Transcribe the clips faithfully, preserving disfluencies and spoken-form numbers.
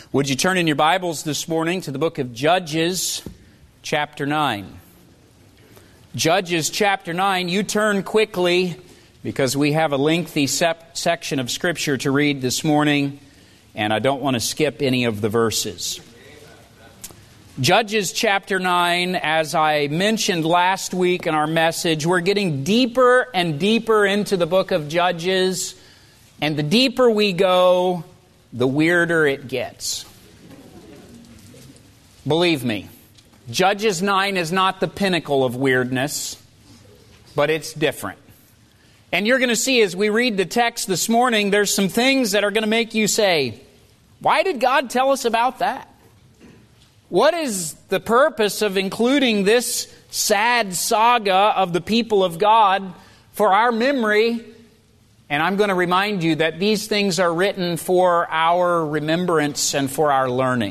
Would you turn in your Bibles this morning to the book of Judges, chapter nine. Judges, chapter nine. You turn quickly because we have a lengthy sep- section of Scripture to read this morning, and I don't want to skip any of the verses. Judges, chapter nine, as I mentioned last week in our message, we're getting deeper and deeper into the book of Judges, and the deeper we go, the weirder it gets. Believe me, Judges nine is not the pinnacle of weirdness, but it's different. And you're going to see as we read the text this morning, there's some things that are going to make you say, why did God tell us about that? What is the purpose of including this sad saga of the people of God for our memory? And I'm going to remind you that these things are written for our remembrance and for our learning.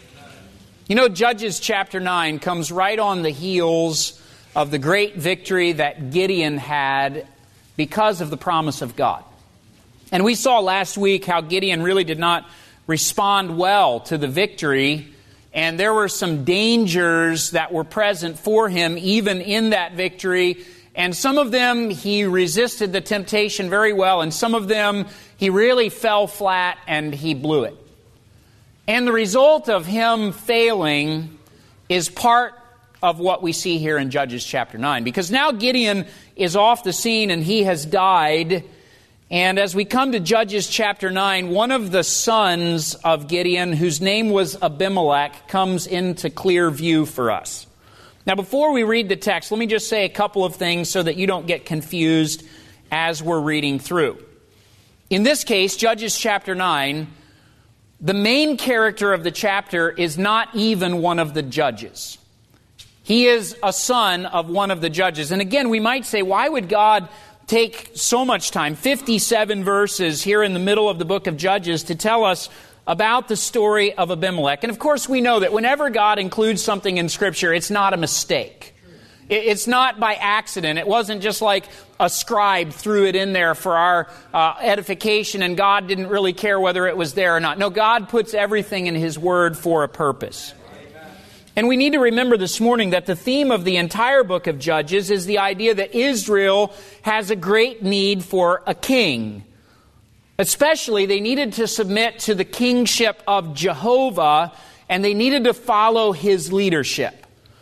You know, Judges chapter nine comes right on the heels of the great victory that Gideon had because of the promise of God. And we saw last week how Gideon really did not respond well to the victory, and there were some dangers that were present for him even in that victory. And some of them he resisted the temptation very well, and some of them he really fell flat and he blew it. And the result of him failing is part of what we see here in Judges chapter nine. Because now Gideon is off the scene and he has died. And as we come to Judges chapter nine, one of the sons of Gideon, whose name was Abimelech, comes into clear view for us. Now, before we read the text, let me just say a couple of things so that you don't get confused as we're reading through. In this case, Judges chapter nine, the main character of the chapter is not even one of the judges. He is a son of one of the judges. And again, we might say, why would God take so much time, fifty-seven verses here in the middle of the book of Judges, to tell us about the story of Abimelech? And of course we know that whenever God includes something in Scripture, it's not a mistake. It's not by accident. It wasn't just like a scribe threw it in there for our uh, edification and God didn't really care whether it was there or not. No, God puts everything in His Word for a purpose. And we need to remember this morning that the theme of the entire book of Judges is the idea that Israel has a great need for a king. Especially, they needed to submit to the kingship of Jehovah, and they needed to follow His leadership.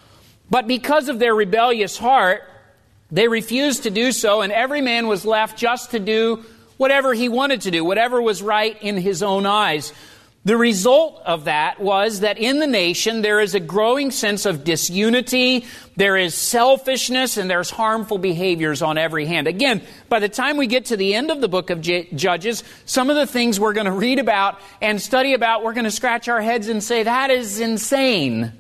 But because of their rebellious heart, they refused to do so, and every man was left just to do whatever he wanted to do, whatever was right in his own eyes. The result of that was that in the nation there is a growing sense of disunity, there is selfishness, and there's harmful behaviors on every hand. Again, by the time we get to the end of the book of J- Judges, some of the things we're going to read about and study about, we're going to scratch our heads and say, that is insane.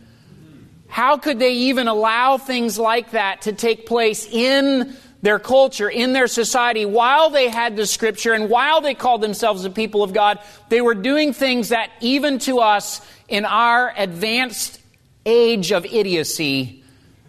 How could they even allow things like that to take place in their culture, in their society, while they had the Scripture and while they called themselves the people of God? They were doing things that even to us in our advanced age of idiocy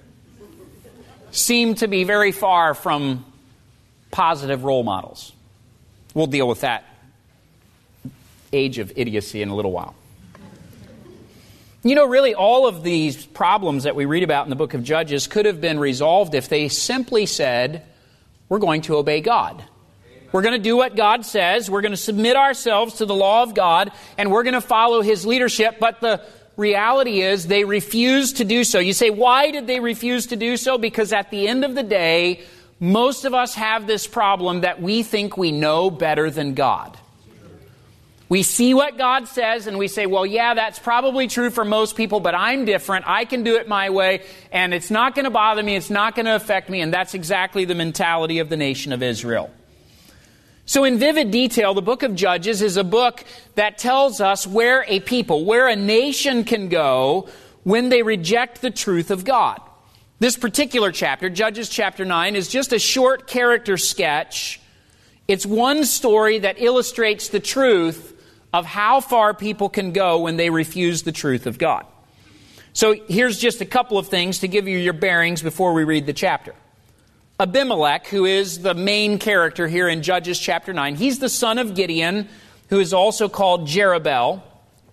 seem to be very far from positive role models. We'll deal with that age of idiocy in a little while. You know, really all of these problems that we read about in the book of Judges could have been resolved if they simply said, we're going to obey God. We're going to do what God says. We're going to submit ourselves to the law of God, and we're going to follow His leadership. But the reality is they refused to do so. You say, why did they refuse to do so? Because at the end of the day, most of us have this problem that we think we know better than God. We see what God says and we say, well, yeah, that's probably true for most people, but I'm different. I can do it my way, and it's not going to bother me. It's not going to affect me. And that's exactly the mentality of the nation of Israel. So in vivid detail, the book of Judges is a book that tells us where a people, where a nation can go when they reject the truth of God. This particular chapter, Judges chapter nine, is just a short character sketch. It's one story that illustrates the truth of how far people can go when they refuse the truth of God. So here's just a couple of things to give you your bearings before we read the chapter. Abimelech, who is the main character here in Judges chapter nine, he's the son of Gideon, who is also called Jerubbaal.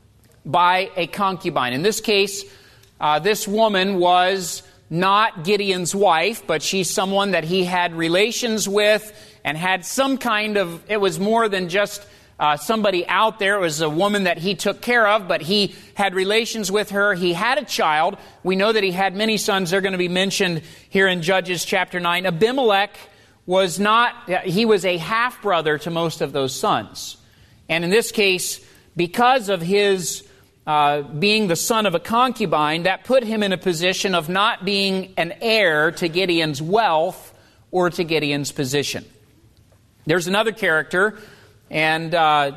by a concubine. In this case, uh, this woman was not Gideon's wife, but she's someone that he had relations with and had some kind of, it was more than just uh, somebody out there. It was a woman that he took care of, but he had relations with her. He had a child. We know that he had many sons. They're going to be mentioned here in Judges chapter nine. Abimelech was not, he was a half-brother to most of those sons. And in this case, because of his uh, being the son of a concubine, that put him in a position of not being an heir to Gideon's wealth or to Gideon's position. There's another character, and uh,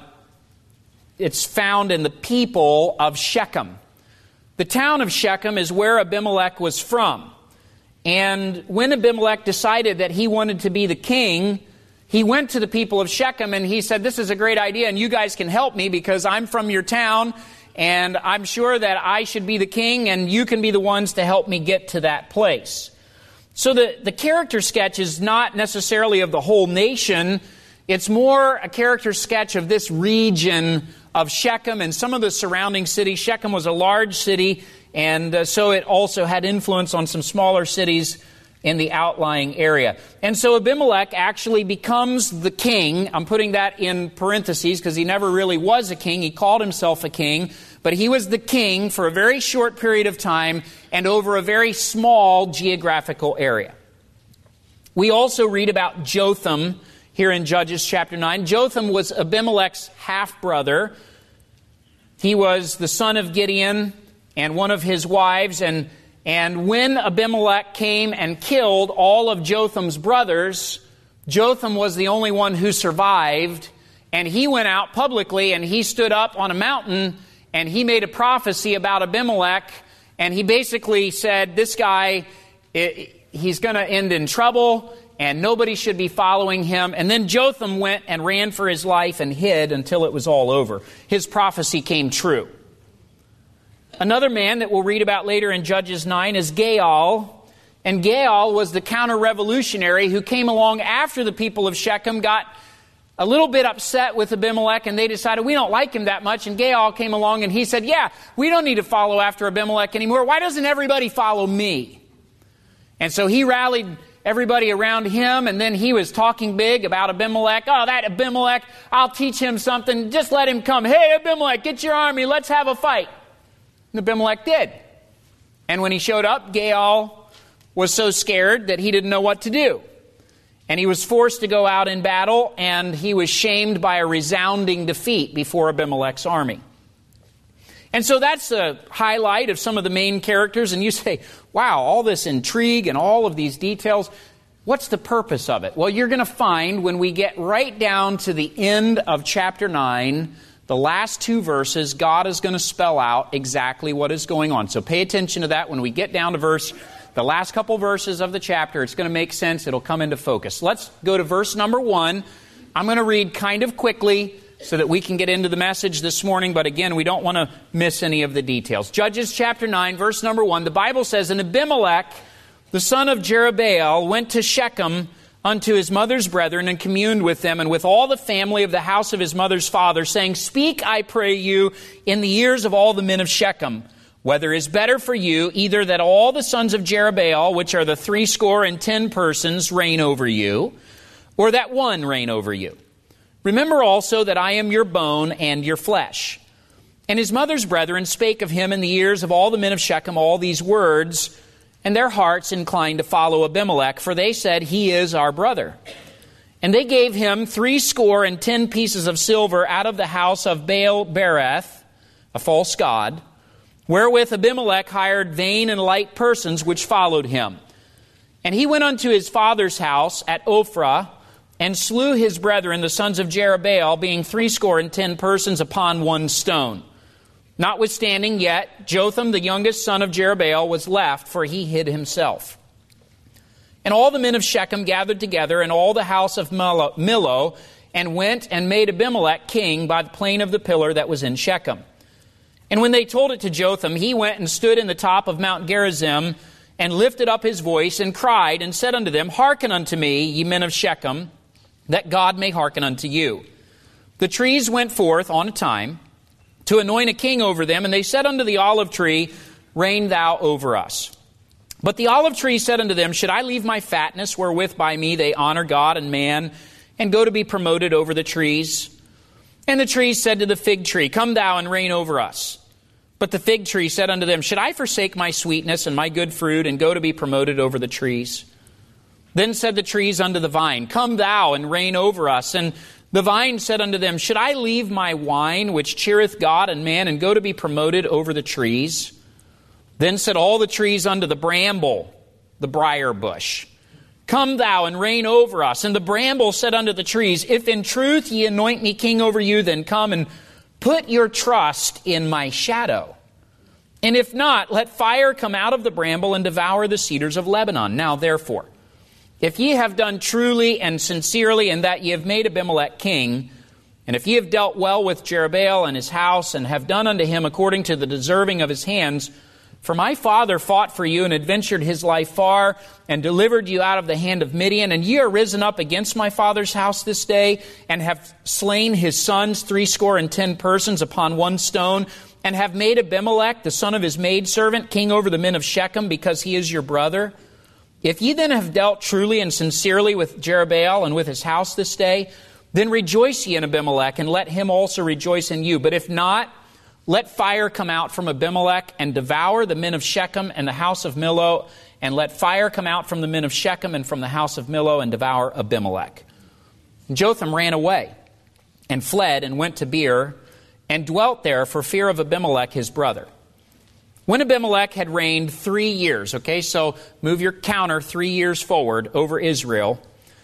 it's found in the people of Shechem. The town of Shechem is where Abimelech was from. And when Abimelech decided that he wanted to be the king, he went to the people of Shechem and he said, this is a great idea and you guys can help me because I'm from your town and I'm sure that I should be the king and you can be the ones to help me get to that place. So the, the character sketch is not necessarily of the whole nation. It's more a character sketch of this region of Shechem and some of the surrounding cities. Shechem was a large city, and uh, so it also had influence on some smaller cities in the outlying area. And so Abimelech actually becomes the king. I'm putting that in parentheses because he never really was a king. He called himself a king, but he was the king for a very short period of time and over a very small geographical area. We also read about Jotham here in Judges chapter nine. Jotham was Abimelech's half-brother. He was the son of Gideon and one of his wives. And, and when Abimelech came and killed all of Jotham's brothers, Jotham was the only one who survived. And he went out publicly and he stood up on a mountain and he made a prophecy about Abimelech. And he basically said, this guy, he's going to end in trouble and nobody should be following him. And then Jotham went and ran for his life and hid until it was all over. His prophecy came true. Another man that we'll read about later in Judges nine is Gaal. And Gaal was the counter-revolutionary who came along after the people of Shechem got a little bit upset with Abimelech, and they decided, we don't like him that much. And Gaal came along and he said, yeah, we don't need to follow after Abimelech anymore. Why doesn't everybody follow me? And so he rallied everybody around him, and then he was talking big about Abimelech. Oh, that Abimelech, I'll teach him something. Just let him come. Hey, Abimelech, get your army. Let's have a fight. And Abimelech did. And when he showed up, Gaal was so scared that he didn't know what to do. And he was forced to go out in battle, and he was shamed by a resounding defeat before Abimelech's army. And so that's a highlight of some of the main characters. And you say, wow, all this intrigue and all of these details, what's the purpose of it? Well, you're going to find when we get right down to the end of chapter nine, the last two verses, God is going to spell out exactly what is going on. So pay attention to that. When we get down to verse, the last couple verses of the chapter, it's going to make sense. It'll come into focus. Let's go to verse number one. I'm going to read kind of quickly so that we can get into the message this morning. But again, we don't want to miss any of the details. Judges chapter nine, verse number one. The Bible says, and Abimelech, the son of Jerubbaal, went to Shechem unto his mother's brethren and communed with them and with all the family of the house of his mother's father, saying, speak, I pray you, in the ears of all the men of Shechem, whether it is better for you either that all the sons of Jerubbaal, which are the threescore and ten persons, reign over you, or that one reign over you. Remember also that I am your bone and your flesh. And his mother's brethren spake of him in the ears of all the men of Shechem all these words, and their hearts inclined to follow Abimelech, for they said, he is our brother. And they gave him threescore and ten pieces of silver out of the house of Baal-berith, a false god, wherewith Abimelech hired vain and light persons which followed him. And he went unto his father's house at Ophrah, and slew his brethren, the sons of Jerubbaal, being threescore and ten persons upon one stone. Notwithstanding yet, Jotham, the youngest son of Jerubbaal, was left, for he hid himself. And all the men of Shechem gathered together, and all the house of Millo, and went and made Abimelech king by the plain of the pillar that was in Shechem. And when they told it to Jotham, he went and stood in the top of Mount Gerizim, and lifted up his voice, and cried, and said unto them, hearken unto me, ye men of Shechem, that God may hearken unto you. The trees went forth on a time to anoint a king over them. And they said unto the olive tree, Reign thou over us. But the olive tree said unto them, Should I leave my fatness, wherewith by me they honor God and man, and go to be promoted over the trees? And the trees said to the fig tree, Come thou and reign over us. But the fig tree said unto them, Should I forsake my sweetness and my good fruit, and go to be promoted over the trees? Then said the trees unto the vine, Come thou and reign over us. And the vine said unto them, Should I leave my wine, which cheereth God and man, and go to be promoted over the trees? Then said all the trees unto the bramble, the briar bush, Come thou and reign over us. And the bramble said unto the trees, If in truth ye anoint me king over you, then come and put your trust in my shadow. And if not, let fire come out of the bramble and devour the cedars of Lebanon. Now therefore, if ye have done truly and sincerely, and that ye have made Abimelech king, and if ye have dealt well with Jerubbaal and his house, and have done unto him according to the deserving of his hands, for my father fought for you and adventured his life far, and delivered you out of the hand of Midian, and ye are risen up against my father's house this day, and have slain his sons, threescore and ten persons upon one stone, and have made Abimelech, the son of his maidservant, king over the men of Shechem, because he is your brother. If ye then have dealt truly and sincerely with Jerubbaal and with his house this day, then rejoice ye in Abimelech, and let him also rejoice in you. But if not, let fire come out from Abimelech and devour the men of Shechem and the house of Millo, and let fire come out from the men of Shechem and from the house of Millo and devour Abimelech. And Jotham ran away and fled and went to Beer and dwelt there for fear of Abimelech his brother. When Abimelech had reigned three years, okay, so move your counter three years forward over Israel,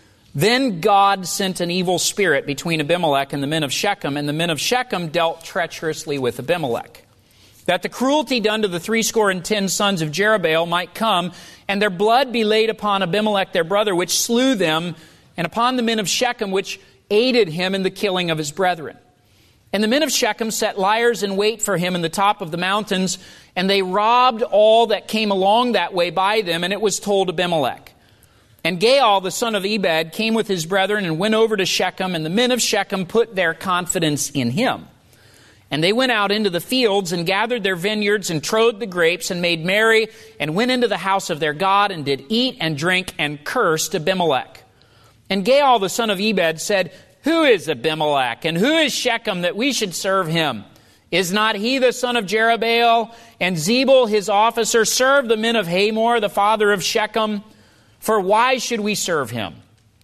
then God sent an evil spirit between Abimelech and the men of Shechem, and the men of Shechem dealt treacherously with Abimelech, that the cruelty done to the threescore and ten sons of Jerubbaal might come, and their blood be laid upon Abimelech their brother, which slew them, and upon the men of Shechem, which aided him in the killing of his brethren. And the men of Shechem set liers in wait for him in the top of the mountains, and they robbed all that came along that way by them, and it was told Abimelech. And Gaal, the son of Ebed, came with his brethren and went over to Shechem, and the men of Shechem put their confidence in him. And they went out into the fields and gathered their vineyards and trode the grapes and made merry and went into the house of their God and did eat and drink and cursed Abimelech. And Gaal, the son of Ebed, said, Who is Abimelech, and who is Shechem, that we should serve him? Is not he the son of Jerubbaal? And Zebul, his officer, served the men of Hamor, the father of Shechem. For why should we serve him?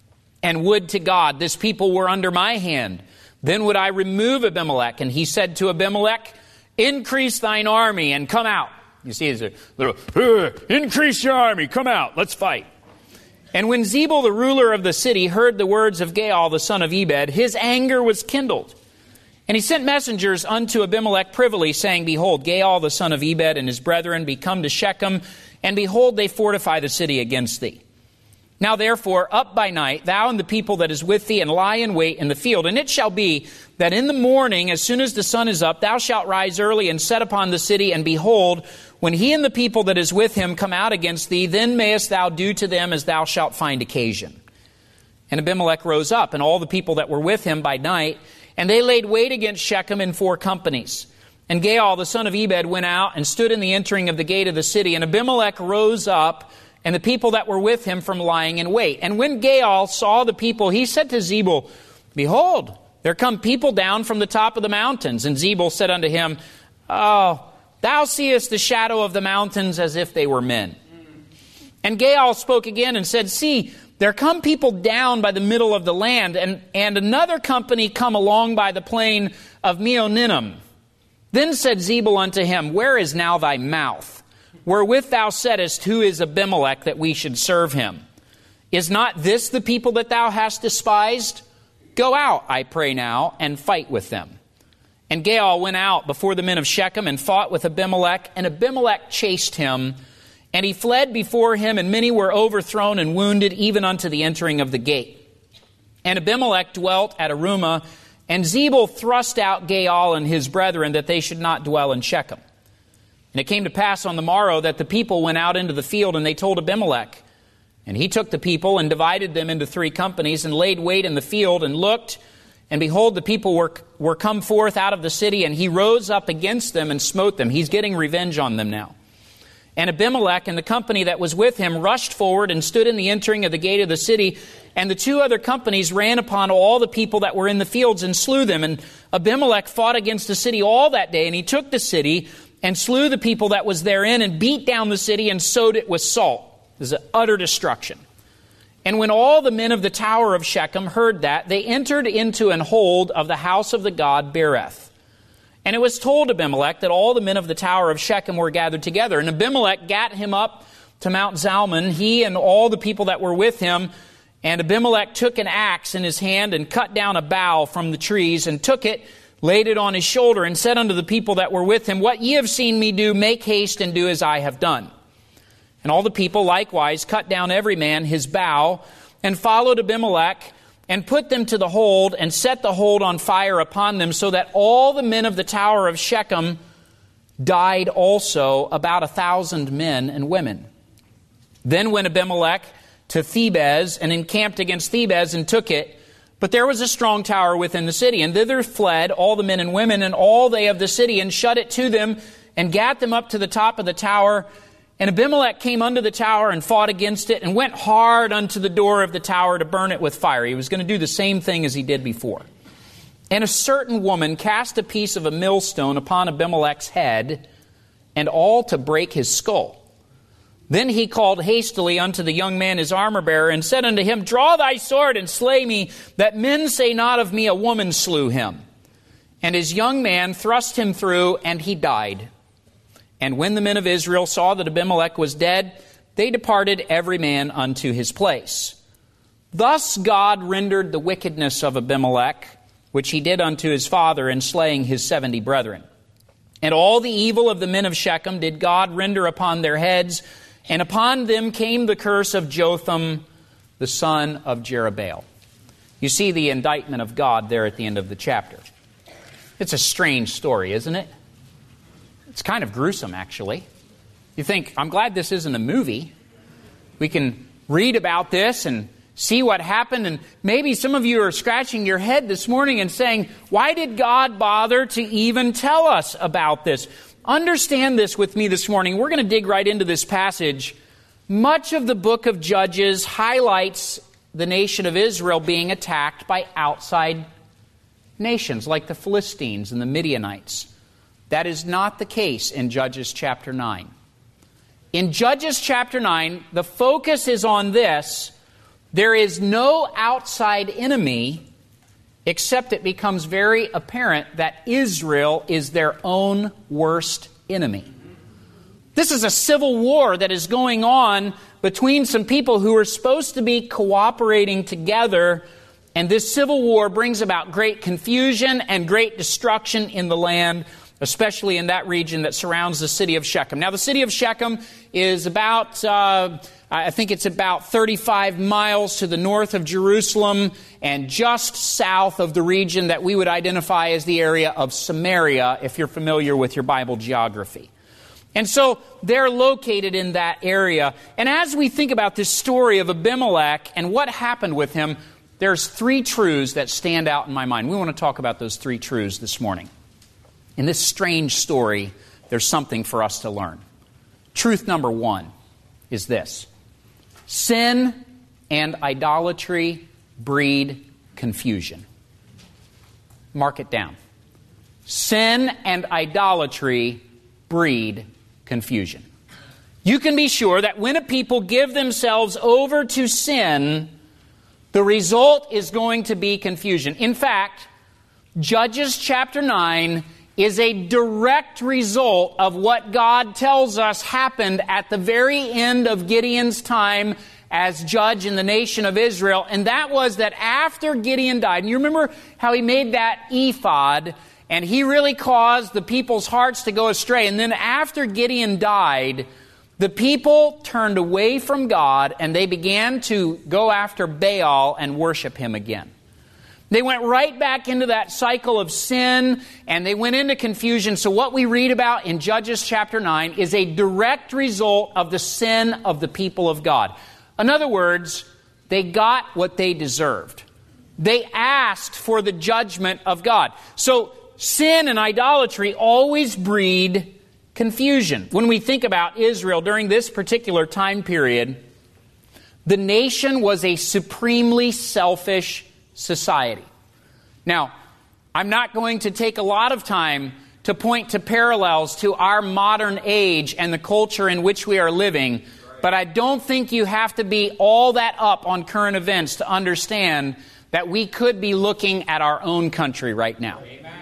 And would to God this people were under my hand. Then would I remove Abimelech. And he said to Abimelech, Increase thine army and come out. You see, it's a little, increase your army, come out, let's fight. And when Zebul, the ruler of the city, heard the words of Gaal, the son of Ebed, his anger was kindled. And he sent messengers unto Abimelech privily, saying, Behold, Gaal, the son of Ebed, and his brethren be come to Shechem, and behold, they fortify the city against thee. Now therefore, up by night, thou and the people that is with thee, and lie in wait in the field. And it shall be that in the morning, as soon as the sun is up, thou shalt rise early and set upon the city, and behold, when he and the people that is with him come out against thee, then mayest thou do to them as thou shalt find occasion. And Abimelech rose up, and all the people that were with him by night, and they laid wait against Shechem in four companies. And Gaal, the son of Ebed, went out and stood in the entering of the gate of the city. And Abimelech rose up, and the people that were with him from lying in wait. And when Gaal saw the people, he said to Zebul, Behold, there come people down from the top of the mountains. And Zebul said unto him, Oh, thou seest the shadow of the mountains as if they were men. And Gaal spoke again and said, See, there come people down by the middle of the land, and, and another company come along by the plain of Meoninnim. Then said Zebul unto him, Where is now thy mouth, wherewith thou saidest, Who is Abimelech, that we should serve him? Is not this the people that thou hast despised? Go out, I pray now, and fight with them. And Gaal went out before the men of Shechem and fought with Abimelech, and Abimelech chased him, and he fled before him, and many were overthrown and wounded, even unto the entering of the gate. And Abimelech dwelt at Arumah, and Zebul thrust out Gaal and his brethren, that they should not dwell in Shechem. And it came to pass on the morrow that the people went out into the field, and they told Abimelech. And he took the people and divided them into three companies, and laid wait in the field, and looked, And behold, the people were, were come forth out of the city, and he rose up against them and smote them. He's getting revenge on them now. And Abimelech and the company that was with him rushed forward and stood in the entering of the gate of the city. And the two other companies ran upon all the people that were in the fields and slew them. And Abimelech fought against the city all that day. And he took the city and slew the people that was therein and beat down the city and sowed it with salt. This is an utter destruction. And when all the men of the tower of Shechem heard that, they entered into an hold of the house of the god Bereth. And it was told Abimelech that all the men of the tower of Shechem were gathered together. And Abimelech gat him up to Mount Zalmon, he and all the people that were with him. And Abimelech took an axe in his hand and cut down a bough from the trees and took it, laid it on his shoulder, and said unto the people that were with him, What ye have seen me do, make haste and do as I have done. And all the people likewise cut down every man his bough and followed Abimelech, and put them to the hold, and set the hold on fire upon them, so that all the men of the tower of Shechem died also, about a thousand men and women. Then went Abimelech to Thebez, and encamped against Thebez, and took it. But there was a strong tower within the city, and thither fled all the men and women, and all they of the city, and shut it to them, and gat them up to the top of the tower. And Abimelech came unto the tower and fought against it, and went hard unto the door of the tower to burn it with fire. He was going to do the same thing as he did before. And a certain woman cast a piece of a millstone upon Abimelech's head, and all to break his skull. Then he called hastily unto the young man his armor-bearer, and said unto him, Draw thy sword and slay me, that men say not of me, a woman slew him. And his young man thrust him through, and he died. And when the men of Israel saw that Abimelech was dead, they departed every man unto his place. Thus God rendered the wickedness of Abimelech, which he did unto his father in slaying his seventy brethren. And all the evil of the men of Shechem did God render upon their heads, and upon them came the curse of Jotham, the son of Jerubbaal. You see the indictment of God there at the end of the chapter. It's a strange story, isn't it? It's kind of gruesome, actually. You think, I'm glad this isn't a movie. We can read about this and see what happened. And maybe some of you are scratching your head this morning and saying, why did God bother to even tell us about this? Understand this with me this morning. We're going to dig right into this passage. Much of the book of Judges highlights the nation of Israel being attacked by outside nations like the Philistines and the Midianites. That is not the case in Judges chapter nine. In Judges chapter nine, the focus is on this. There is no outside enemy, except it becomes very apparent that Israel is their own worst enemy. This is a civil war that is going on between some people who are supposed to be cooperating together, and this civil war brings about great confusion and great destruction in the land, especially in that region that surrounds the city of Shechem. Now, the city of Shechem is about, uh, I think it's about thirty-five miles to the north of Jerusalem and just south of the region that we would identify as the area of Samaria, if you're familiar with your Bible geography. And so they're located in that area. And as we think about this story of Abimelech and what happened with him, there's three truths that stand out in my mind. We want to talk about those three truths this morning. In this strange story, there's something for us to learn. Truth number one is this: sin and idolatry breed confusion. Mark it down. Sin and idolatry breed confusion. You can be sure that when a people give themselves over to sin, the result is going to be confusion. In fact, Judges chapter nine is a direct result of what God tells us happened at the very end of Gideon's time as judge in the nation of Israel. And that was that after Gideon died, and you remember how he made that ephod, and he really caused the people's hearts to go astray. And then after Gideon died, the people turned away from God, and they began to go after Baal and worship him again. They went right back into that cycle of sin, and they went into confusion. So what we read about in Judges chapter nine is a direct result of the sin of the people of God. In other words, they got what they deserved. they asked for the judgment of God. So sin and idolatry always breed confusion. When we think about Israel during this particular time period, the nation was a supremely selfish society. Now, I'm not going to take a lot of time to point to parallels to our modern age and the culture in which we are living, but I don't think you have to be all that up on current events to understand that we could be looking at our own country right now. Amen.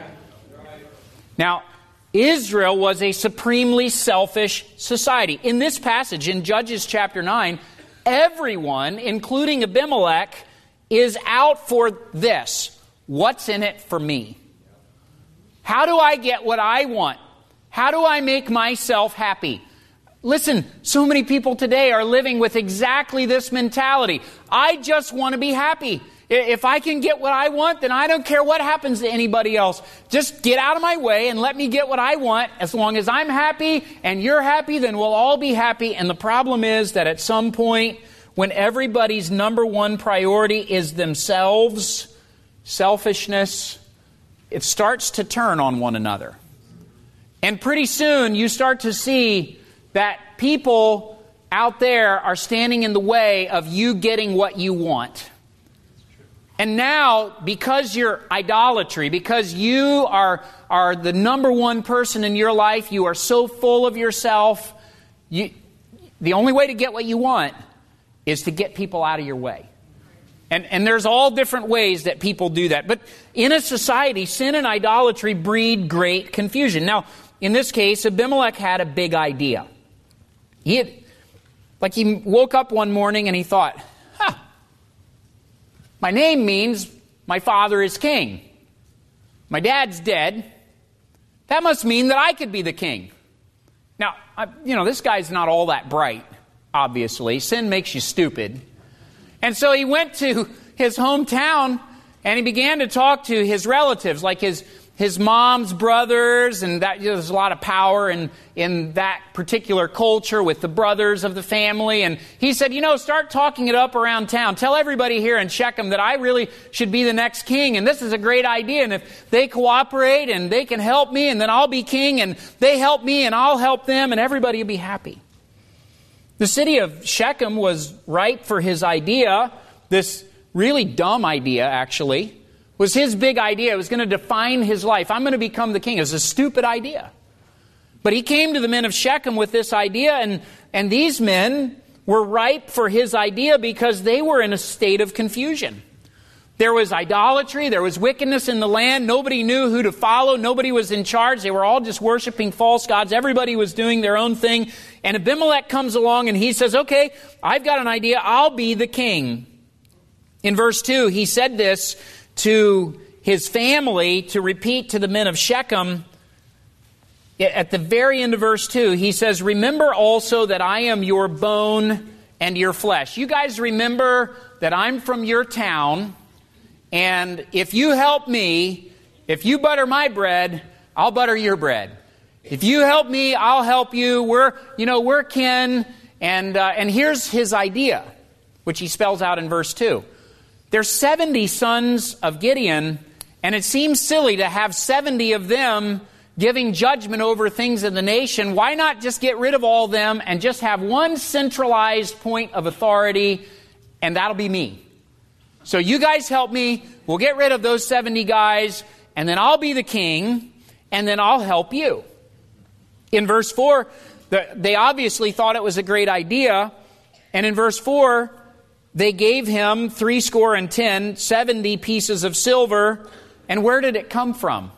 Now, Israel was a supremely selfish society. In this passage, in Judges chapter nine, everyone, including Abimelech, is out for this. What's in it for me? How do I get what I want? How do I make myself happy? Listen, so many people today are living with exactly this mentality. I just want to be happy. If I can get what I want, then I don't care what happens to anybody else. Just get out of my way and let me get what I want. As long as I'm happy and you're happy, then we'll all be happy. And the problem is that at some point, when everybody's number one priority is themselves, selfishness, it starts to turn on one another. And pretty soon you start to see that people out there are standing in the way of you getting what you want. And now, because you're idolatry, because you are, are the number one person in your life, you are so full of yourself, you, the only way to get what you want is to get people out of your way. And, and there's all different ways that people do that. But in a society, sin and idolatry breed great confusion. Now, in this case, Abimelech had a big idea. He had, like he woke up one morning and he thought, huh, my name means my father is king. My dad's dead. That must mean that I could be the king. Now, I, you know, this guy's not all that bright, obviously. Sin makes you stupid. And so he went to his hometown and he began to talk to his relatives, like his his mom's brothers, and that, you know, there's a lot of power in, in that particular culture with the brothers of the family. And he said, you know, start talking it up around town. Tell everybody here in Shechem that I really should be the next king, and this is a great idea. And if they cooperate and they can help me, and then I'll be king, and they help me and I'll help them, and everybody will be happy. The city of Shechem was ripe for his idea, this really dumb idea, actually. Was his big idea. It was going to define his life. I'm going to become the king. It was a stupid idea. But he came to the men of Shechem with this idea, and, and these men were ripe for his idea because they were in a state of confusion. There was idolatry. There was wickedness in the land. Nobody knew who to follow. Nobody was in charge. They were all just worshiping false gods. Everybody was doing their own thing. And Abimelech comes along and he says, okay, I've got an idea. I'll be the king. In verse two, he said this to his family to repeat to the men of Shechem. At the very end of verse two, he says, remember also that I am your bone and your flesh. You guys remember that I'm from your town, and if you help me, if you butter my bread, I'll butter your bread. If you help me, I'll help you. We're, you know, we're kin. And, uh, and here's his idea, which he spells out in verse two. There's seventy sons of Gideon, and it seems silly to have seventy of them giving judgment over things in the nation. Why not just get rid of all of them and just have one centralized point of authority, and that'll be me. So you guys help me, we'll get rid of those seventy guys, and then I'll be the king, and then I'll help you. In verse four, the, they obviously thought it was a great idea, and in verse four, they gave him three score and ten, seventy pieces of silver. And where did it come from?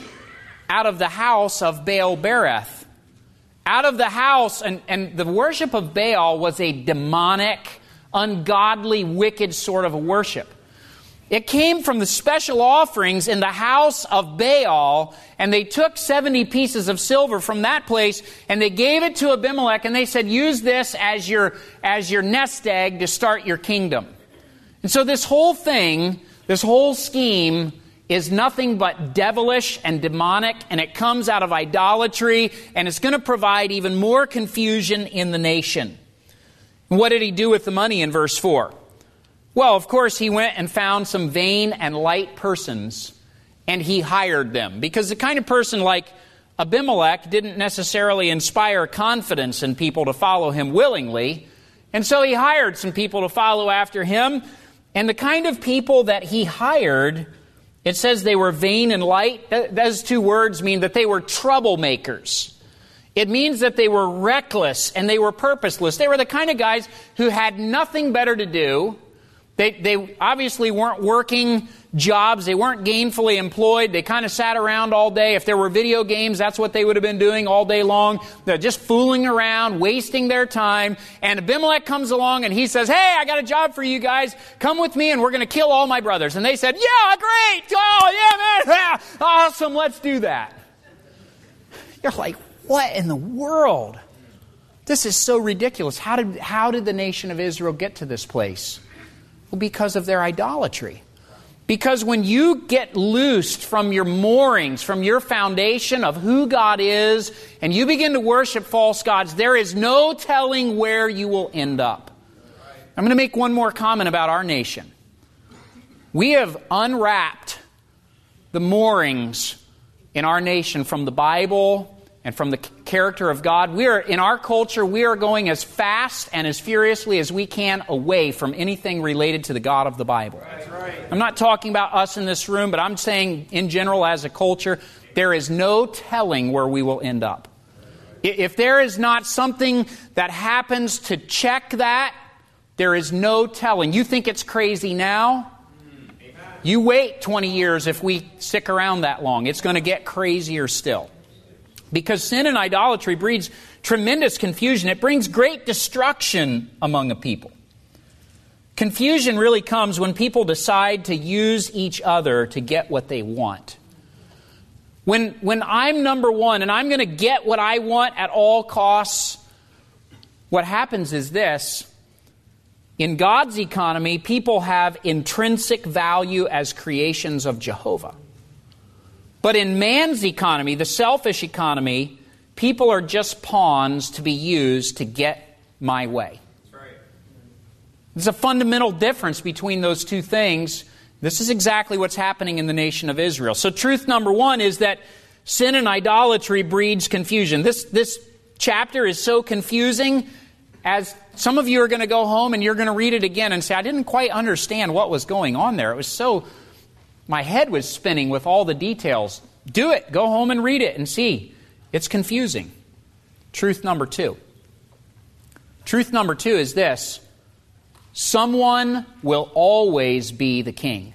Out of the house of Baal-berith. Out of the house, and, and the worship of Baal was a demonic, ungodly, wicked sort of a worship. It came from the special offerings in the house of Baal, and they took seventy pieces of silver from that place, and they gave it to Abimelech, and they said, use this as your, as your nest egg to start your kingdom. And so this whole thing, this whole scheme, is nothing but devilish and demonic, and it comes out of idolatry, and it's going to provide even more confusion in the nation. And what did he do with the money in verse four? Well, of course, he went and found some vain and light persons, and he hired them. Because the kind of person like Abimelech didn't necessarily inspire confidence in people to follow him willingly. And so he hired some people to follow after him. And the kind of people that he hired, it says they were vain and light. Those two words mean that they were troublemakers. It means that they were reckless and they were purposeless. They were the kind of guys who had nothing better to do. They, they obviously weren't working jobs. They weren't gainfully employed. They kind of sat around all day. If there were video games, that's what they would have been doing all day long. They're just fooling around, wasting their time. And Abimelech comes along and he says, hey, I got a job for you guys. Come with me and we're going to kill all my brothers. And they said, yeah, great. Oh, yeah, man. Yeah, awesome. Let's do that. You're like, what in the world? This is so ridiculous. How did, how did the nation of Israel get to this place? Well, because of their idolatry. Because when you get loosed from your moorings, from your foundation of who God is, and you begin to worship false gods, there is no telling where you will end up. I'm going to make one more comment about our nation. We have unwrapped the moorings in our nation from the Bible and from the character of God. We are, in our culture, we are going as fast and as furiously as we can away from anything related to the God of the Bible. That's right. I'm not talking about us in this room, but I'm saying in general as a culture, there is no telling where we will end up. If there is not something that happens to check that, there is no telling. You think it's crazy now? You wait twenty years if we stick around that long. It's going to get crazier still. Because sin and idolatry breeds tremendous confusion. It brings great destruction among a people. Confusion really comes when people decide to use each other to get what they want. When, when I'm number one and I'm going to get what I want at all costs, what happens is this. In God's economy, people have intrinsic value as creations of Jehovah. But in man's economy, the selfish economy, people are just pawns to be used to get my way. That's right. There's a fundamental difference between those two things. This is exactly what's happening in the nation of Israel. So truth number one is that sin and idolatry breeds confusion. This, this chapter is so confusing, as some of you are going to go home and you're going to read it again and say, I didn't quite understand what was going on there. It was so... My head was spinning with all the details. Do it. Go home and read it and see. It's confusing. Truth number two. Truth number two is this. Someone will always be the king.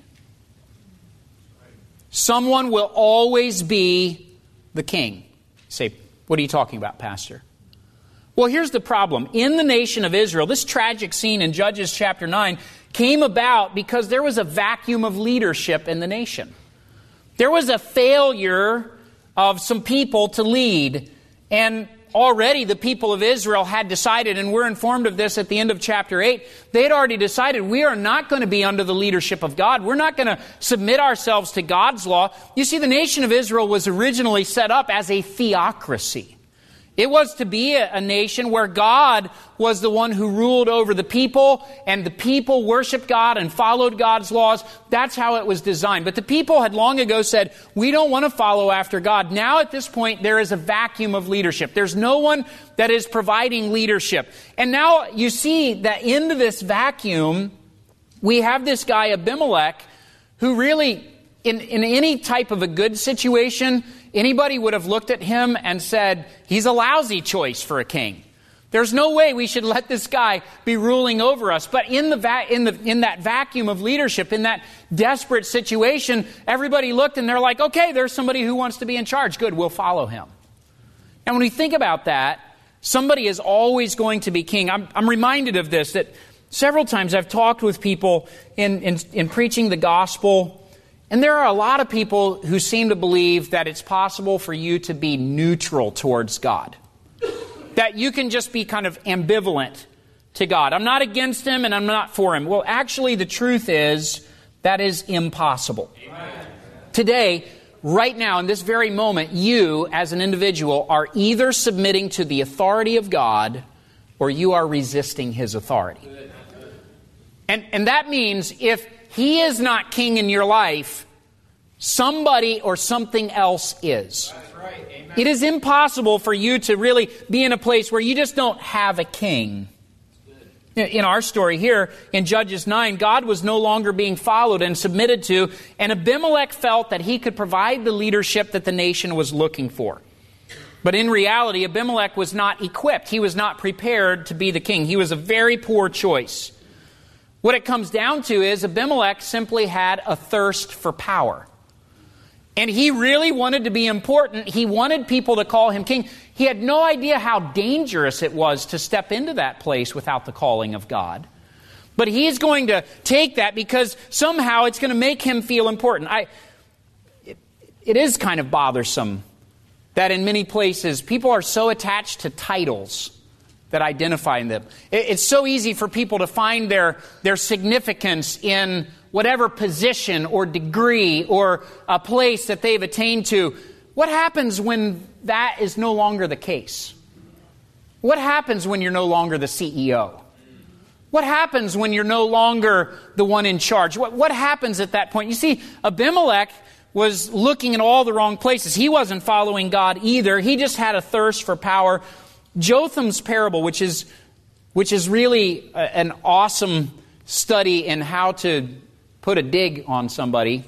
Someone will always be the king. You say, what are you talking about, Pastor? Well, here's the problem. In the nation of Israel, this tragic scene in Judges chapter nine came about because there was a vacuum of leadership in the nation. There was a failure of some people to lead. And already the people of Israel had decided, and we're informed of this at the end of chapter eight, they had already decided we are not going to be under the leadership of God. We're not going to submit ourselves to God's law. You see, the nation of Israel was originally set up as a theocracy. It was to be a, a nation where God was the one who ruled over the people, and the people worshiped God and followed God's laws. That's how it was designed. But the people had long ago said, we don't want to follow after God. Now at this point, there is a vacuum of leadership. There's no one that is providing leadership. And now you see that into this vacuum, we have this guy Abimelech, who really, in, in any type of a good situation, anybody would have looked at him and said, he's a lousy choice for a king. There's no way we should let this guy be ruling over us. But in the va- in the in that vacuum of leadership, in that desperate situation, everybody looked and they're like, okay, there's somebody who wants to be in charge. Good, we'll follow him. And when we think about that, somebody is always going to be king. I'm, I'm reminded of this, that several times I've talked with people in, in, in preaching the gospel. And there are a lot of people who seem to believe that it's possible for you to be neutral towards God. That you can just be kind of ambivalent to God. I'm not against Him and I'm not for Him. Well, actually, the truth is that is impossible. Amen. Today, right now, in this very moment, you as an individual are either submitting to the authority of God or you are resisting His authority. And, and that means if he is not king in your life, somebody or something else is. That's right. Amen. It is impossible for you to really be in a place where you just don't have a king. In our story here, in Judges nine, God was no longer being followed and submitted to, and Abimelech felt that he could provide the leadership that the nation was looking for. But in reality, Abimelech was not equipped. He was not prepared to be the king. He was a very poor choice. What it comes down to is Abimelech simply had a thirst for power. And he really wanted to be important. He wanted people to call him king. He had no idea how dangerous it was to step into that place without the calling of God. But he's going to take that because somehow it's going to make him feel important. I, it, it is kind of bothersome that in many places people are so attached to titles that identify them. It, it's so easy for people to find their, their significance in whatever position or degree or a place that they've attained to. What happens when that is no longer the case? What happens when you're no longer the C E O? What happens when you're no longer the one in charge? What, what happens at that point? You see, Abimelech was looking in all the wrong places. He wasn't following God either. He just had a thirst for power. Jotham's parable, which is, which is really a, an awesome study in how to put a dig on somebody.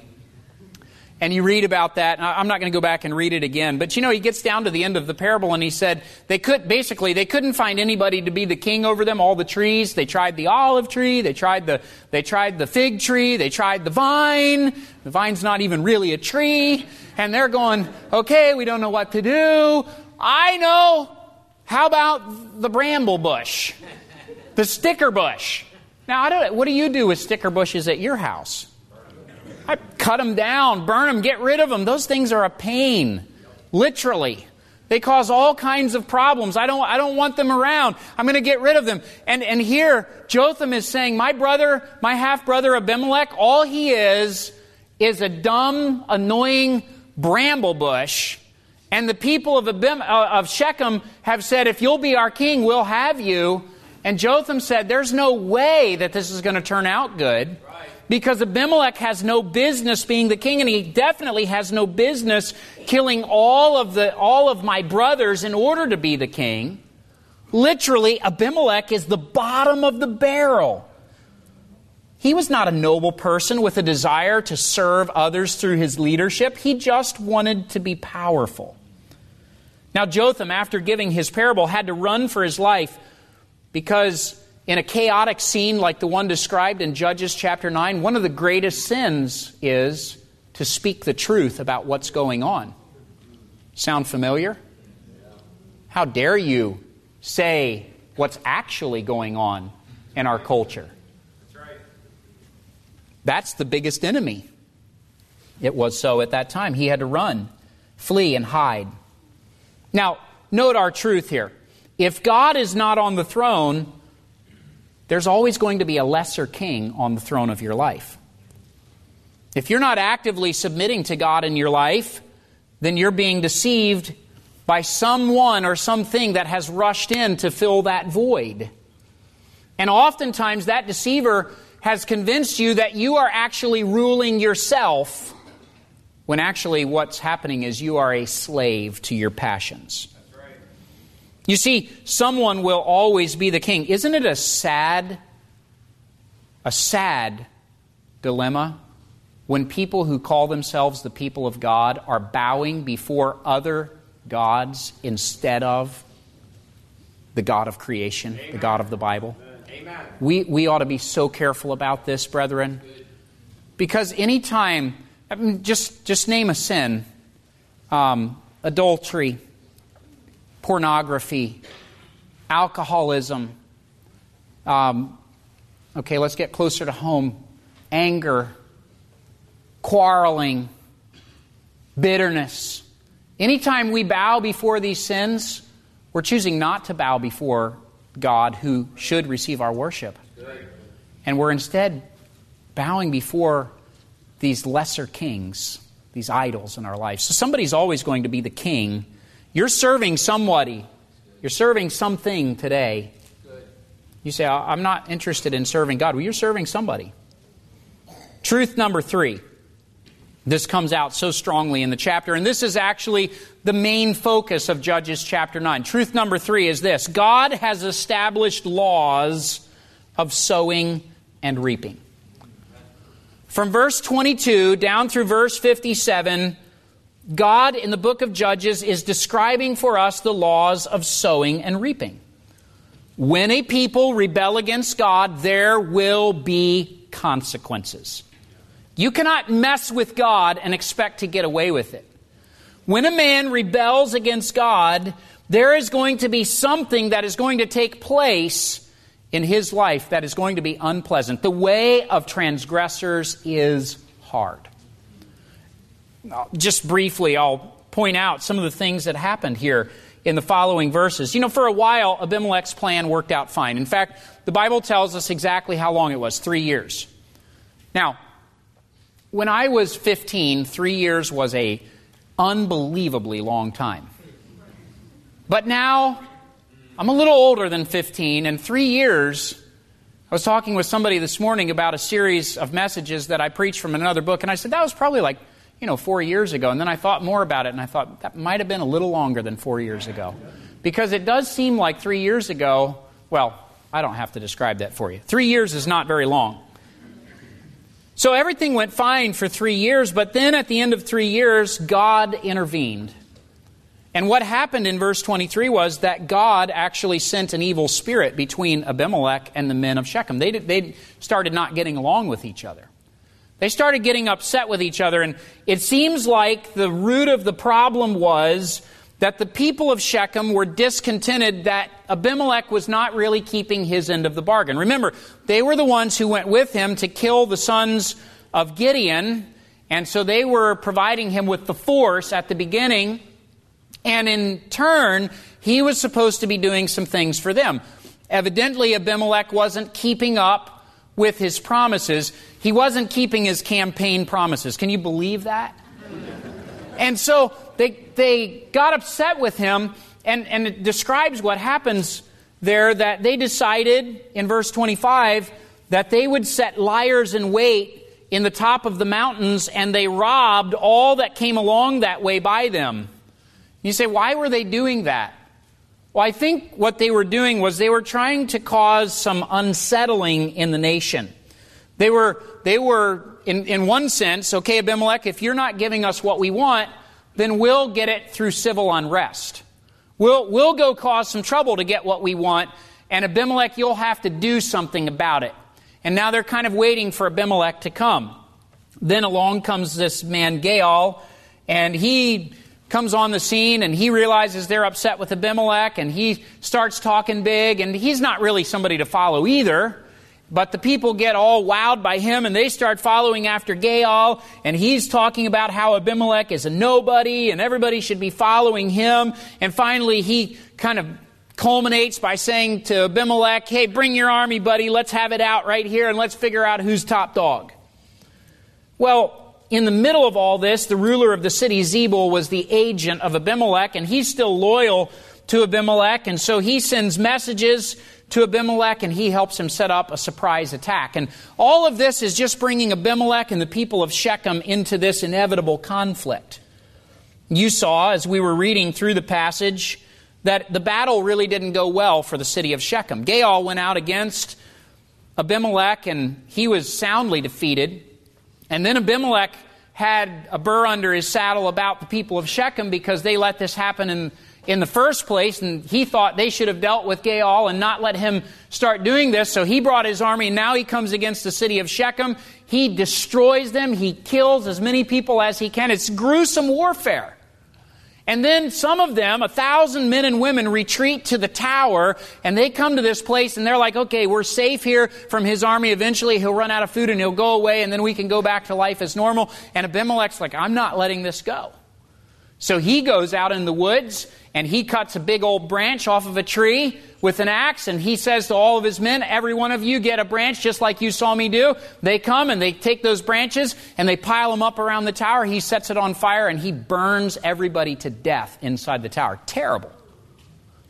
And you read about that. I'm not going to go back and read it again. But you know, he gets down to the end of the parable and he said they could basically they couldn't find anybody to be the king over them. All the trees. They tried the olive tree. They tried the they tried the fig tree. They tried the vine. The vine's not even really a tree. And they're going, okay, we don't know what to do. I know. How about the bramble bush? The sticker bush. Now, I don't. What do you do with sticker bushes at your house? I cut them down, burn them, get rid of them. Those things are a pain, literally. They cause all kinds of problems. I don't. I don't want them around. I'm going to get rid of them. And and here, Jotham is saying, my brother, my half brother Abimelech, all he is is a dumb, annoying bramble bush. And the people of Abim, uh, of Shechem have said, if you'll be our king, we'll have you. And Jotham said, there's no way that this is going to turn out good. Right. Because Abimelech has no business being the king, and he definitely has no business killing all of the all of my brothers in order to be the king. Literally, Abimelech is the bottom of the barrel. He was not a noble person with a desire to serve others through his leadership. He just wanted to be powerful. Now, Jotham, after giving his parable, had to run for his life because in a chaotic scene like the one described in Judges chapter nine, one of the greatest sins is to speak the truth about what's going on. Sound familiar? How dare you say what's actually going on in our culture? That's right. That's the biggest enemy. It was so at that time. He had to run, flee, and hide. Now, note our truth here. If God is not on the throne, there's always going to be a lesser king on the throne of your life. If you're not actively submitting to God in your life, then you're being deceived by someone or something that has rushed in to fill that void. And oftentimes that deceiver has convinced you that you are actually ruling yourself, when actually what's happening is you are a slave to your passions. That's right. You see, someone will always be the king. Isn't it a sad, a sad dilemma when people who call themselves the people of God are bowing before other gods instead of the God of creation, Amen. The God of the Bible? Amen. We, we ought to be so careful about this, brethren, because anytime... I mean, just, just name a sin. Um, adultery, pornography, alcoholism. Um, okay, let's get closer to home. Anger, quarreling, bitterness. Anytime we bow before these sins, we're choosing not to bow before God who should receive our worship. And we're instead bowing before these lesser kings, these idols in our life. So somebody's always going to be the king. You're serving somebody. You're serving something today. You say, I'm not interested in serving God. Well, you're serving somebody. Truth number three. This comes out so strongly in the chapter, and this is actually the main focus of Judges chapter nine. Truth number three is this: God has established laws of sowing and reaping. From verse twenty-two down through verse fifty-seven, God in the book of Judges is describing for us the laws of sowing and reaping. When a people rebel against God, there will be consequences. You cannot mess with God and expect to get away with it. When a man rebels against God, there is going to be something that is going to take place in his life that is going to be unpleasant. The way of transgressors is hard. Just briefly, I'll point out some of the things that happened here in the following verses. You know, for a while, Abimelech's plan worked out fine. In fact, the Bible tells us exactly how long it was, three years. Now, when I was fifteen, three years was a unbelievably long time. But now, I'm a little older than fifteen, and three years, I was talking with somebody this morning about a series of messages that I preached from another book, and I said, that was probably like, you know, four years ago. And then I thought more about it, and I thought that might have been a little longer than four years ago. Because it does seem like three years ago, well, I don't have to describe that for you. Three years is not very long. So everything went fine for three years, but then at the end of three years, God intervened. And what happened in verse twenty-three was that God actually sent an evil spirit between Abimelech and the men of Shechem. They, they started not getting along with each other. They started getting upset with each other, and it seems like the root of the problem was that the people of Shechem were discontented that Abimelech was not really keeping his end of the bargain. Remember, they were the ones who went with him to kill the sons of Gideon, and so they were providing him with the force at the beginning, and in turn, he was supposed to be doing some things for them. Evidently, Abimelech wasn't keeping up with his promises. He wasn't keeping his campaign promises. Can you believe that? And so they they got upset with him, and, and it describes what happens there, that they decided in verse twenty-five that they would set liers in wait in the top of the mountains, and they robbed all that came along that way by them. You say, why were they doing that? Well, I think what they were doing was they were trying to cause some unsettling in the nation. They were, they were in, in one sense, okay, Abimelech, if you're not giving us what we want, then we'll get it through civil unrest. We'll, we'll go cause some trouble to get what we want, and Abimelech, you'll have to do something about it. And now they're kind of waiting for Abimelech to come. Then along comes this man Gaal, and he comes on the scene, and he realizes they're upset with Abimelech, and he starts talking big, and he's not really somebody to follow either. But the people get all wowed by him, and they start following after Gaal, and he's talking about how Abimelech is a nobody, and everybody should be following him. And finally, he kind of culminates by saying to Abimelech, hey, bring your army, buddy, let's have it out right here, and let's figure out who's top dog. Well, in the middle of all this, the ruler of the city, Zebul, was the agent of Abimelech, and he's still loyal to Abimelech, and so he sends messages to Abimelech, and he helps him set up a surprise attack. And all of this is just bringing Abimelech and the people of Shechem into this inevitable conflict. You saw, as we were reading through the passage, that the battle really didn't go well for the city of Shechem. Gaal went out against Abimelech, and he was soundly defeated. And then Abimelech had a burr under his saddle about the people of Shechem because they let this happen in, in the first place, and he thought they should have dealt with Gaal and not let him start doing this. So he brought his army, and now he comes against the city of Shechem. He destroys them. He kills as many people as he can. It's gruesome warfare. And then some of them, a thousand men and women, retreat to the tower, and they come to this place, and they're like, okay, we're safe here from his army. Eventually he'll run out of food and he'll go away, and then we can go back to life as normal. And Abimelech's like, I'm not letting this go. So he goes out in the woods, and he cuts a big old branch off of a tree with an axe, and he says to all of his men, every one of you get a branch just like you saw me do. They come and they take those branches and they pile them up around the tower. He sets it on fire and he burns everybody to death inside the tower. Terrible.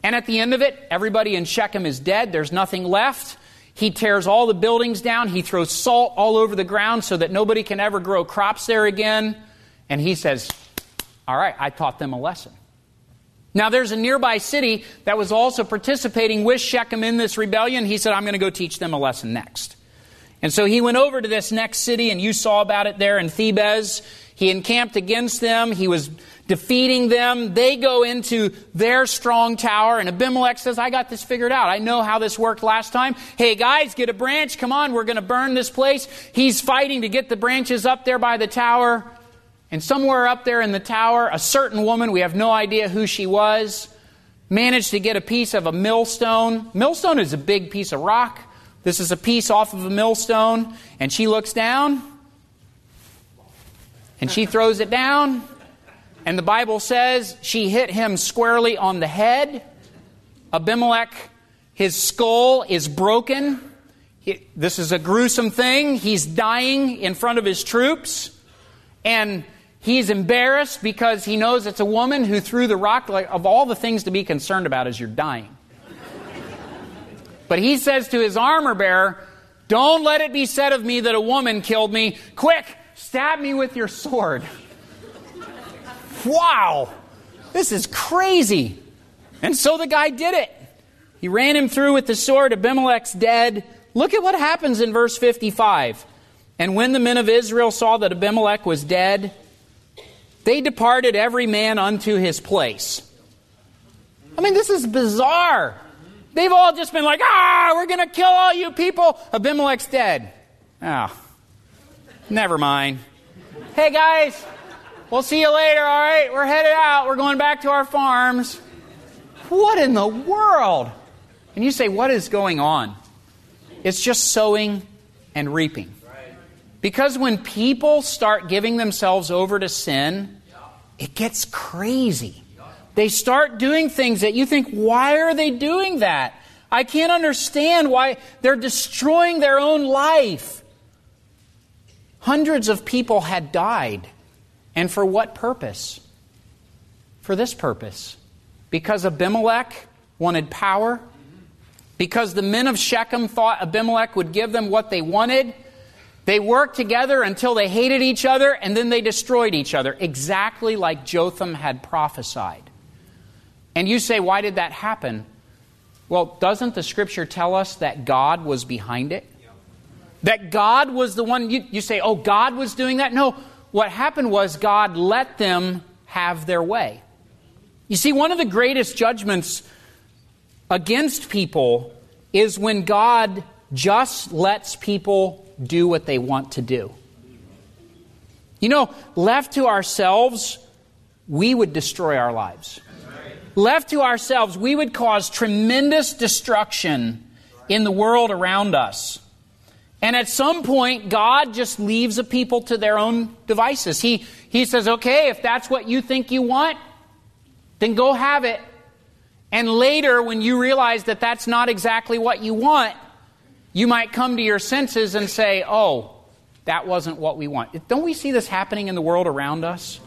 And at the end of it, everybody in Shechem is dead. There's nothing left. He tears all the buildings down. He throws salt all over the ground so that nobody can ever grow crops there again. And he says, all right, I taught them a lesson. Now, there's a nearby city that was also participating with Shechem in this rebellion. He said, I'm going to go teach them a lesson next. And so he went over to this next city, and you saw about it there in Thebez. He encamped against them. He was defeating them. They go into their strong tower, and Abimelech says, I got this figured out. I know how this worked last time. Hey, guys, get a branch. Come on, we're going to burn this place. He's fighting to get the branches up there by the tower. And somewhere up there in the tower, a certain woman, we have no idea who she was, managed to get a piece of a millstone. Millstone is a big piece of rock. This is a piece off of a millstone. And she looks down, and she throws it down. And the Bible says she hit him squarely on the head. Abimelech, his skull is broken. He, this is a gruesome thing. He's dying in front of his troops. And he's embarrassed because he knows it's a woman who threw the rock. Like, of all the things to be concerned about is you're dying. But he says to his armor bearer, don't let it be said of me that a woman killed me. Quick, stab me with your sword. Wow, this is crazy. And so the guy did it. He ran him through with the sword. Abimelech's dead. Look at what happens in verse fifty-five. And when the men of Israel saw that Abimelech was dead, they departed every man unto his place. I mean, this is bizarre. They've all just been like, ah, we're going to kill all you people. Abimelech's dead. Oh, never mind. Hey, guys, we'll see you later, all right? We're headed out. We're going back to our farms. What in the world? And you say, what is going on? It's just sowing and reaping. Because when people start giving themselves over to sin, it gets crazy. They start doing things that you think, why are they doing that? I can't understand why they're destroying their own life. Hundreds of people had died. And for what purpose? For this purpose. Because Abimelech wanted power. Because the men of Shechem thought Abimelech would give them what they wanted. They worked together until they hated each other, and then they destroyed each other, exactly like Jotham had prophesied. And you say, why did that happen? Well, doesn't the Scripture tell us that God was behind it? That God was the one, you, you say, oh, God was doing that? No, what happened was God let them have their way. You see, one of the greatest judgments against people is when God just lets people do what they want to do. You know, left to ourselves, we would destroy our lives. Left to ourselves, we would cause tremendous destruction in the world around us. And at some point, God just leaves a people to their own devices. He, he says, okay, if that's what you think you want, then go have it. And later, when you realize that that's not exactly what you want, you might come to your senses and say, oh, that wasn't what we want. Don't we see this happening in the world around us?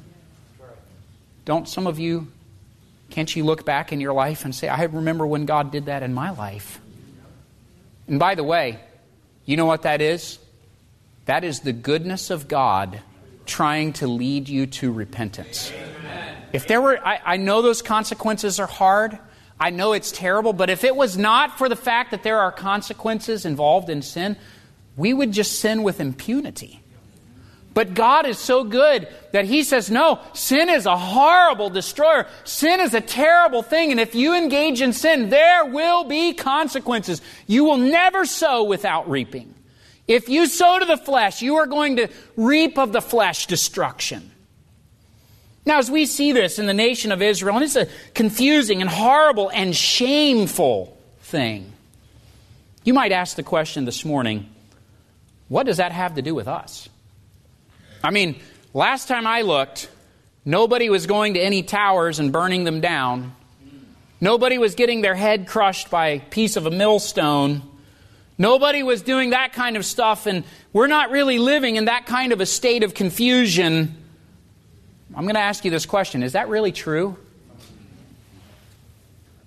Don't some of you, can't you look back in your life and say, I remember when God did that in my life? And by the way, you know what that is? That is the goodness of God trying to lead you to repentance. Amen. If there were, I, I know those consequences are hard. I know it's terrible, but if it was not for the fact that there are consequences involved in sin, we would just sin with impunity. But God is so good that He says, no, sin is a horrible destroyer. Sin is a terrible thing, and if you engage in sin, there will be consequences. You will never sow without reaping. If you sow to the flesh, you are going to reap of the flesh destruction. Now, as we see this in the nation of Israel, and it's a confusing and horrible and shameful thing, you might ask the question this morning, what does that have to do with us? I mean, last time I looked, nobody was going to any towers and burning them down. Nobody was getting their head crushed by a piece of a millstone. Nobody was doing that kind of stuff, and we're not really living in that kind of a state of confusion. I'm going to ask you this question. Is that really true?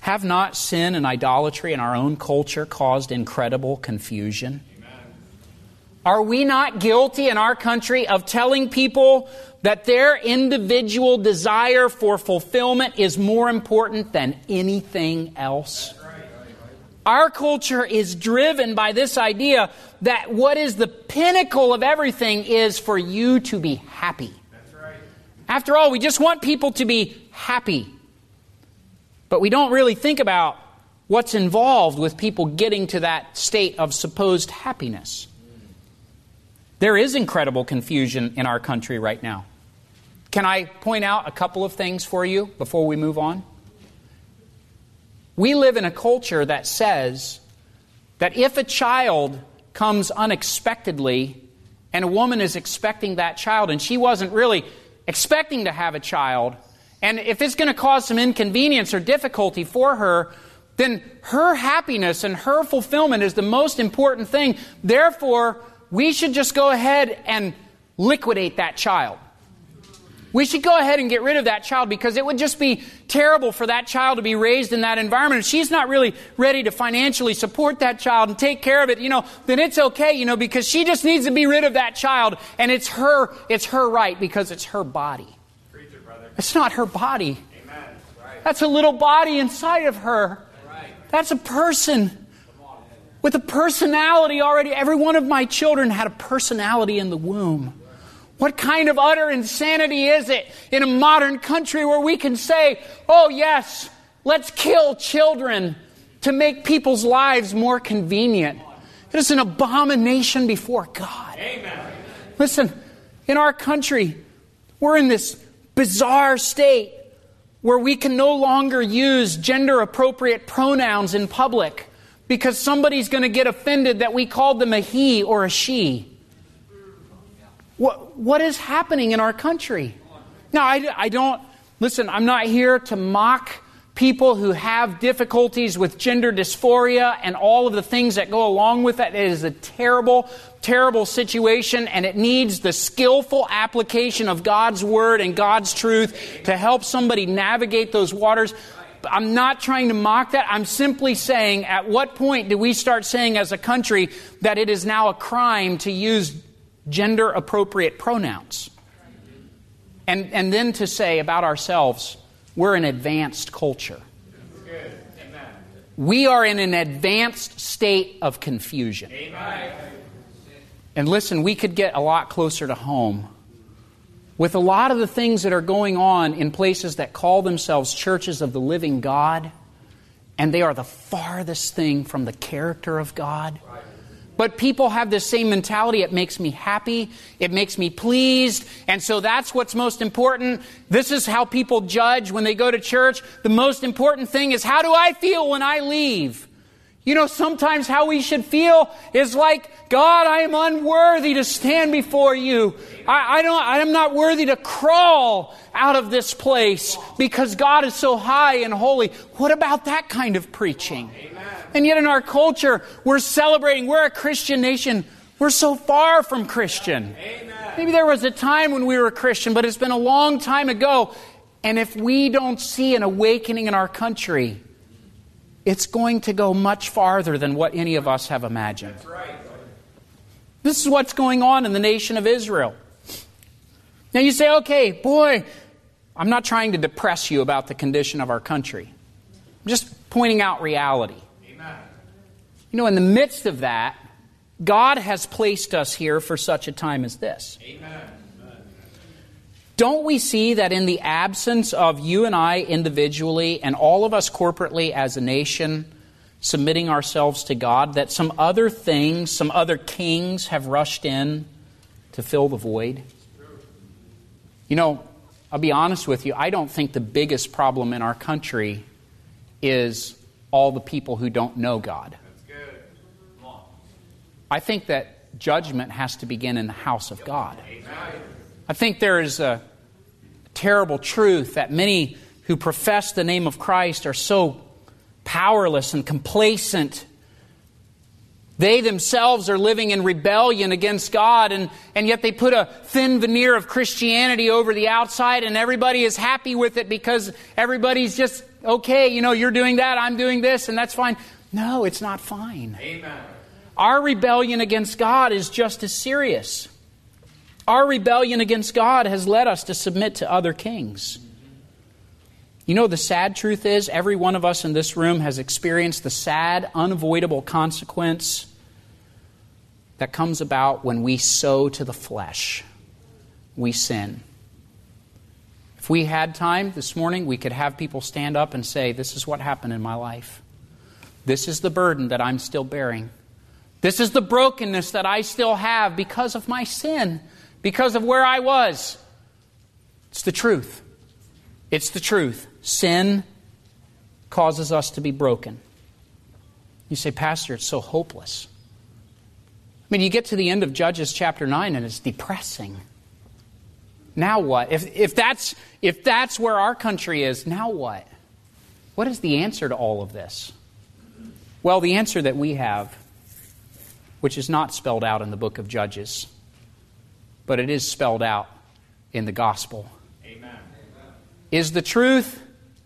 have not sin and idolatry in our own culture caused incredible confusion? Amen. Are we not guilty in our country of telling people that their individual desire for fulfillment is more important than anything else? Our culture is driven by this idea that what is the pinnacle of everything is for you to be happy. That's right. After all, we just want people to be happy. But we don't really think about what's involved with people getting to that state of supposed happiness. There is incredible confusion in our country right now. Can I point out a couple of things for you before we move on? We live in a culture that says that if a child comes unexpectedly and a woman is expecting that child and she wasn't really expecting to have a child, and if it's going to cause some inconvenience or difficulty for her, then her happiness and her fulfillment is the most important thing. Therefore, we should just go ahead and liquidate that child. We should go ahead and get rid of that child because it would just be terrible for that child to be raised in that environment. If she's not really ready to financially support that child and take care of it, you know, then it's okay, you know, because she just needs to be rid of that child, and it's her, it's her right because it's her body. Preacher, brother. It's not her body. Amen. Right. That's a little body inside of her. Right. That's a person with a personality already. Every one of my children had a personality in the womb. What kind of utter insanity is it in a modern country where we can say, oh yes, let's kill children to make people's lives more convenient? It is an abomination before God. Amen. Listen, in our country, we're in this bizarre state where we can no longer use gender-appropriate pronouns in public because somebody's going to get offended that we called them a he or a she. What, what is happening in our country? Now, I, I don't, listen, I'm not here to mock people who have difficulties with gender dysphoria and all of the things that go along with that. It is a terrible, terrible situation, and it needs the skillful application of God's Word and God's truth to help somebody navigate those waters. I'm not trying to mock that. I'm simply saying, at what point do we start saying as a country that it is now a crime to use gender-appropriate pronouns? And, and then to say about ourselves, we're an advanced culture. We are in an advanced state of confusion. Amen. And listen, we could get a lot closer to home with a lot of the things that are going on in places that call themselves churches of the living God, and they are the farthest thing from the character of God. But people have this same mentality. It makes me happy. It makes me pleased. And so that's what's most important. This is how people judge when they go to church. The most important thing is, how do I feel when I leave? You know, sometimes how we should feel is like, God, I am unworthy to stand before you. I, I don't, I'm not worthy to crawl out of this place because God is so high and holy. What about that kind of preaching? Amen. And yet in our culture, we're celebrating. We're a Christian nation. We're so far from Christian. Amen. Maybe there was a time when we were Christian, but it's been a long time ago. And if we don't see an awakening in our country, it's going to go much farther than what any of us have imagined. That's right. This is what's going on in the nation of Israel. Now you say, okay, boy, I'm not trying to depress you about the condition of our country. I'm just pointing out reality. Amen. You know, in the midst of that, God has placed us here for such a time as this. Amen. Don't we see that in the absence of you and I individually and all of us corporately as a nation submitting ourselves to God, that some other things, some other kings have rushed in to fill the void? You know, I'll be honest with you, I don't think the biggest problem in our country is all the people who don't know God. That's good. Come on. I think that judgment has to begin in the house of God. Amen. I think there is a terrible truth that many who profess the name of Christ are so powerless and complacent. They themselves are living in rebellion against God, and, and yet they put a thin veneer of Christianity over the outside, and everybody is happy with it because everybody's just okay, you know, you're doing that, I'm doing this, and that's fine. No, it's not fine. Amen. Our rebellion against God is just as serious. Our rebellion against God has led us to submit to other kings. You know, the sad truth is, every one of us in this room has experienced the sad, unavoidable consequence that comes about when we sow to the flesh. We sin. If we had time this morning, we could have people stand up and say, this is what happened in my life. This is the burden that I'm still bearing. This is the brokenness that I still have because of my sin, because of where I was. It's the truth. It's the truth. Sin causes us to be broken. You say, Pastor, it's so hopeless. I mean, you get to the end of Judges chapter nine and it's depressing. Now what? If, if, that's, if that's where our country is, now what? What is the answer to all of this? Well, the answer that we have, which is not spelled out in the book of Judges, but it is spelled out in the gospel, Amen. is the truth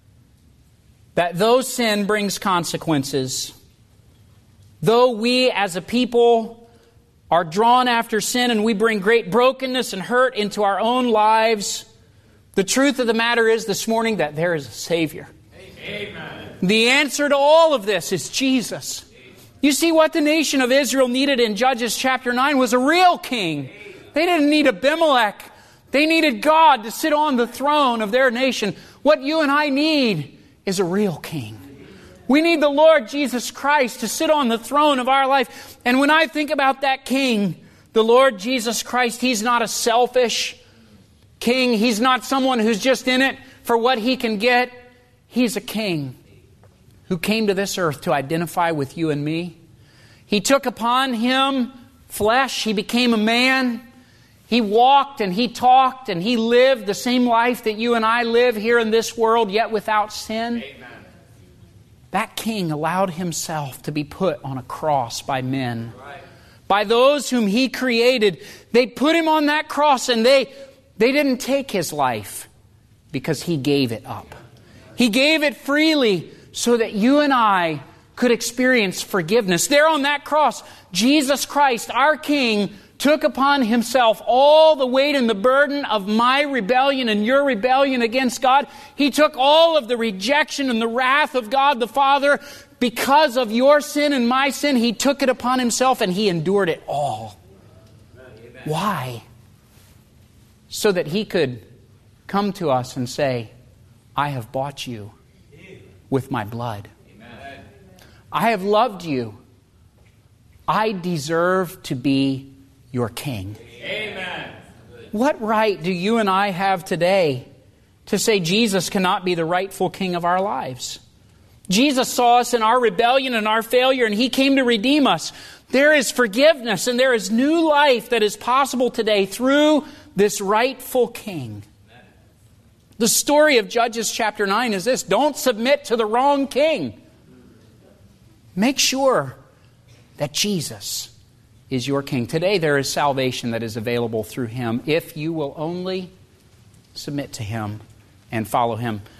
that though sin brings consequences, though we as a people are drawn after sin and we bring great brokenness and hurt into our own lives, the truth of the matter is this morning that there is a Savior. Amen. The answer to all of this is Jesus. You see, what the nation of Israel needed in Judges chapter nine was a real king. They didn't need Abimelech. They needed God to sit on the throne of their nation. What you and I need is a real king. We need the Lord Jesus Christ to sit on the throne of our life. And when I think about that king, the Lord Jesus Christ, He's not a selfish king. He's not someone who's just in it for what he can get. He's a king who came to this earth to identify with you and me. He took upon Him flesh. He became a man. He walked and He talked and He lived the same life that you and I live here in this world, yet without sin. Amen. That king allowed Himself to be put on a cross by men. Right. By those whom He created. They put Him on that cross and they, they didn't take His life because He gave it up. He gave it freely so that you and I could experience forgiveness. There on that cross, Jesus Christ, our King, took upon Himself all the weight and the burden of my rebellion and your rebellion against God. He took all of the rejection and the wrath of God the Father because of your sin and my sin. He took it upon Himself and He endured it all. Amen. Why? So that He could come to us and say, I have bought you with my blood. Amen. I have loved you. I deserve to be your king. Amen. What right do you and I have today to say Jesus cannot be the rightful king of our lives? Jesus saw us in our rebellion and our failure, and He came to redeem us. There is forgiveness and there is new life that is possible today through this rightful king. The story of Judges chapter nine is this: don't submit to the wrong king. Make sure that Jesus is your king. Today there is salvation that is available through Him if you will only submit to Him and follow Him.